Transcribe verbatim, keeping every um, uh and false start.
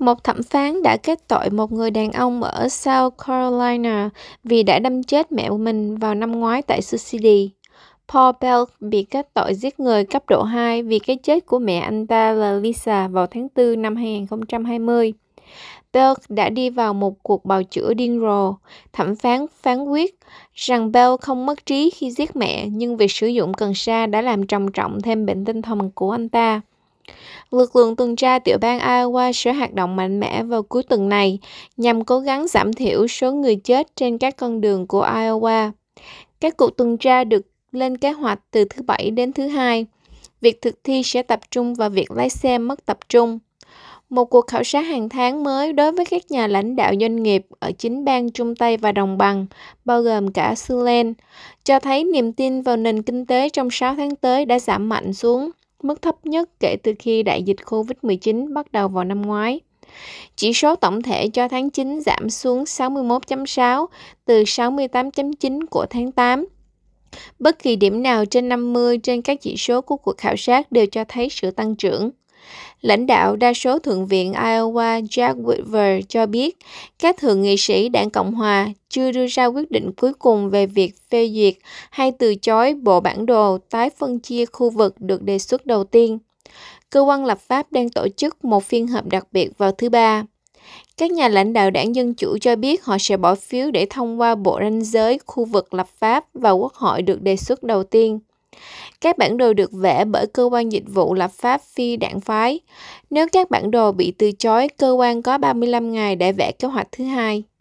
Một thẩm phán đã kết tội một người đàn ông ở South Carolina vì đã đâm chết mẹ mình vào năm ngoái tại Sioux City. Paul Belk bị kết tội giết người cấp độ hai vì cái chết của mẹ anh ta là Lisa vào tháng tư năm hai nghìn không trăm hai mươi. Belk đã đi vào một cuộc bào chữa điên rồ. Thẩm phán phán quyết rằng Belk không mất trí khi giết mẹ, nhưng việc sử dụng cần sa đã làm trầm trọng thêm bệnh tinh thần của anh ta. Lực lượng tuần tra tiểu bang Iowa sẽ hoạt động mạnh mẽ vào cuối tuần này nhằm cố gắng giảm thiểu số người chết trên các con đường của Iowa. Các cuộc tuần tra được lên kế hoạch từ thứ Bảy đến thứ Hai. Việc thực thi sẽ tập trung vào việc lái xe mất tập trung. Một cuộc khảo sát hàng tháng mới đối với các nhà lãnh đạo doanh nghiệp ở chín bang Trung Tây và Đồng bằng, bao gồm cả Siouxland, cho thấy niềm tin vào nền kinh tế trong sáu tháng tới đã giảm mạnh xuống mức thấp nhất kể từ khi đại dịch covid mười chín bắt đầu vào năm ngoái. Chỉ số tổng thể cho tháng chín giảm xuống sáu mươi mốt phẩy sáu từ sáu mươi tám phẩy chín của tháng tám. Bất kỳ điểm nào trên năm mươi trên các chỉ số của cuộc khảo sát đều cho thấy sự tăng trưởng. Lãnh đạo đa số Thượng viện Iowa Jack Whitver cho biết các thượng nghị sĩ đảng Cộng hòa chưa đưa ra quyết định cuối cùng về việc phê duyệt hay từ chối bộ bản đồ tái phân chia khu vực được đề xuất đầu tiên. Cơ quan lập pháp đang tổ chức một phiên họp đặc biệt vào thứ Ba. Các nhà lãnh đạo đảng Dân Chủ cho biết họ sẽ bỏ phiếu để thông qua bộ ranh giới khu vực lập pháp và Quốc hội được đề xuất đầu tiên. Các bản đồ được vẽ bởi cơ quan dịch vụ lập pháp phi đảng phái. Nếu các bản đồ bị từ chối, cơ quan có ba mươi lăm ngày để vẽ kế hoạch thứ hai.